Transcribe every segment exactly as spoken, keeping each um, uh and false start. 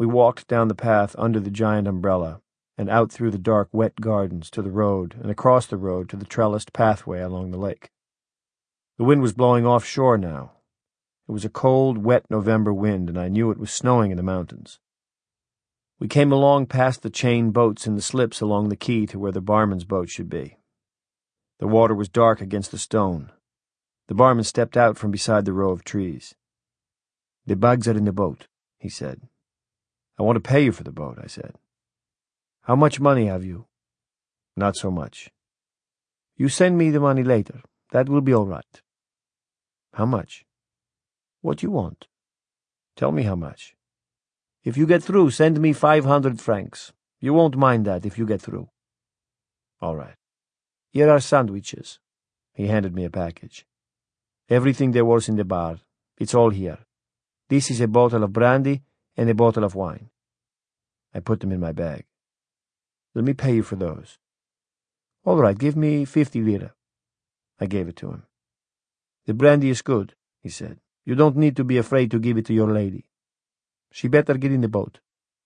We walked down the path under the giant umbrella and out through the dark, wet gardens to the road and across the road to the trellised pathway along the lake. The wind was blowing offshore now. It was a cold, wet November wind, and I knew it was snowing in the mountains. We came along past the chain boats in the slips along the quay to where the barman's boat should be. The water was dark against the stone. The barman stepped out from beside the row of trees. "The bags are in the boat," he said. "I want to pay you for the boat," I said. "How much money have you?" "Not so much." "You send me the money later. That will be all right." "How much?" "What you want." "Tell me how much." "If you get through, send me five hundred francs. You won't mind that if you get through." "All right." "Here are sandwiches." He handed me a package. "Everything there was in the bar. It's all here. This is a bottle of brandy and a bottle of wine." I put them in my bag. "Let me pay you for those." "All right, give me fifty lira." I gave it to him. "The brandy is good," he said. "You don't need to be afraid to give it to your lady. She better get in the boat."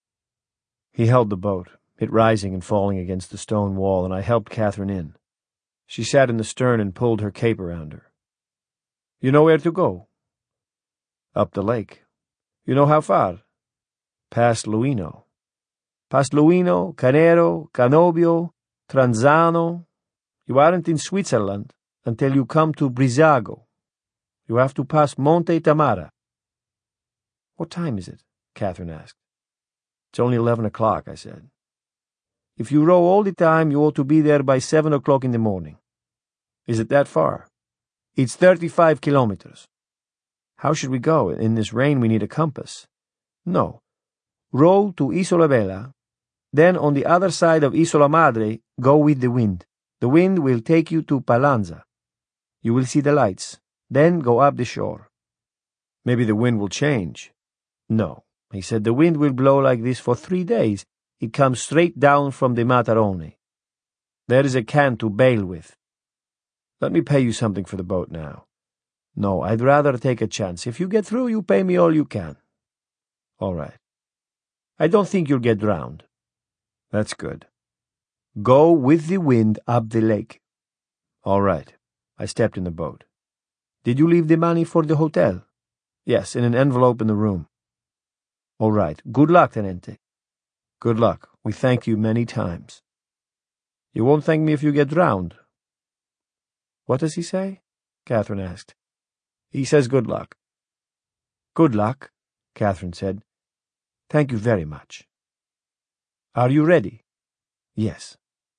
He held the boat, it rising and falling against the stone wall, and I helped Catherine in. She sat in the stern and pulled her cape around her. "You know where to go?" "Up the lake." "You know how far?" "Past Luino." "Past Luino, Canero, Cannobio, Tranzano. You aren't in Switzerland until you come to Brissago. You have to pass Monte Tamara." "What time is it?" Catherine asked. "It's only eleven o'clock," I said. "If you row all the time, you ought to be there by seven o'clock in the morning." "Is it that far?" "It's thirty-five kilometers." "How should we go? In this rain we need a compass." "No. Row to Isola Bella. Then on the other side of Isola Madre, go with the wind. The wind will take you to Palanza. You will see the lights. Then go up the shore." "Maybe the wind will change." "No," he said. "The wind will blow like this for three days. It comes straight down from the Matarone. There is a can to bail with." "Let me pay you something for the boat now." "No, I'd rather take a chance. If you get through, you pay me all you can." "All right." "I don't think you'll get drowned." "That's good." "Go with the wind up the lake." "All right." I stepped in the boat. "Did you leave the money for the hotel?" "Yes, in an envelope in the room." "All right. Good luck, Tenente." "Good luck. We thank you many times." "You won't thank me if you get drowned." "What does he say?" Catherine asked. "He says good luck." "Good luck," Catherine said. "Thank you very much." "Are you ready?" "Yes."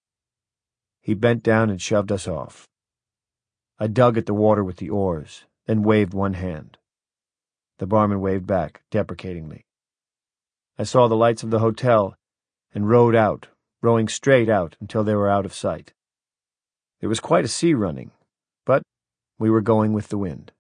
He bent down and shoved us off. I dug at the water with the oars, then waved one hand. The barman waved back, deprecatingly. I saw the lights of the hotel and rowed out, rowing straight out until they were out of sight. There was quite a sea running, but we were going with the wind.